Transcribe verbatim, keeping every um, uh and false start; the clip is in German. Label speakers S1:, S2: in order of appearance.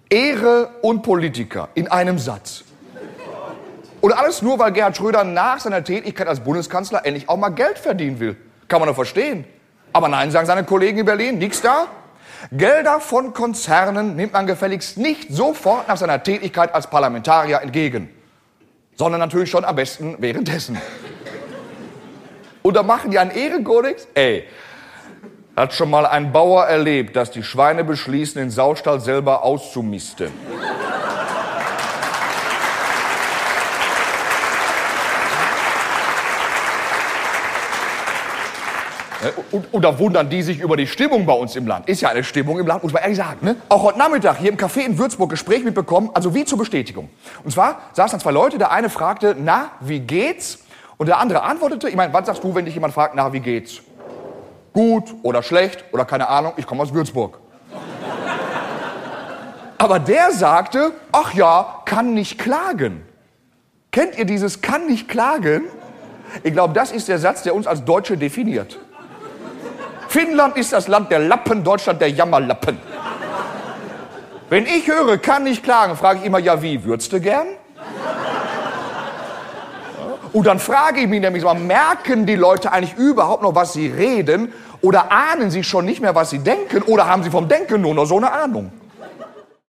S1: Ehre und Politiker in einem Satz. Und alles nur, weil Gerhard Schröder nach seiner Tätigkeit als Bundeskanzler endlich auch mal Geld verdienen will. Kann man doch verstehen. Aber nein, sagen seine Kollegen in Berlin, nix da. Gelder von Konzernen nimmt man gefälligst nicht sofort nach seiner Tätigkeit als Parlamentarier entgegen, sondern natürlich schon am besten währenddessen. Und da machen die einen Ehrenkodex? Ey, hat schon mal ein Bauer erlebt, dass die Schweine beschließen, den Saustall selber auszumisten. Und, und da wundern die sich über die Stimmung bei uns im Land. Ist ja eine Stimmung im Land, muss man ehrlich sagen. Ne? Auch heute Nachmittag hier im Café in Würzburg Gespräch mitbekommen, also wie zur Bestätigung. Und zwar saßen dann zwei Leute, der eine fragte, na, wie geht's? Und der andere antwortete, ich meine, was sagst du, wenn dich jemand fragt, na, wie geht's? Gut oder schlecht oder keine Ahnung, ich komme aus Würzburg. Aber der sagte, ach ja, kann nicht klagen. Kennt ihr dieses kann nicht klagen? Ich glaube, das ist der Satz, der uns als Deutsche definiert. Finnland ist das Land der Lappen, Deutschland der Jammerlappen. Wenn ich höre, kann nicht klagen, frage ich immer, ja wie, würdest du gern? Und dann frage ich mich nämlich mal, merken die Leute eigentlich überhaupt noch, was sie reden? Oder ahnen sie schon nicht mehr, was sie denken? Oder haben sie vom Denken nur noch so eine Ahnung?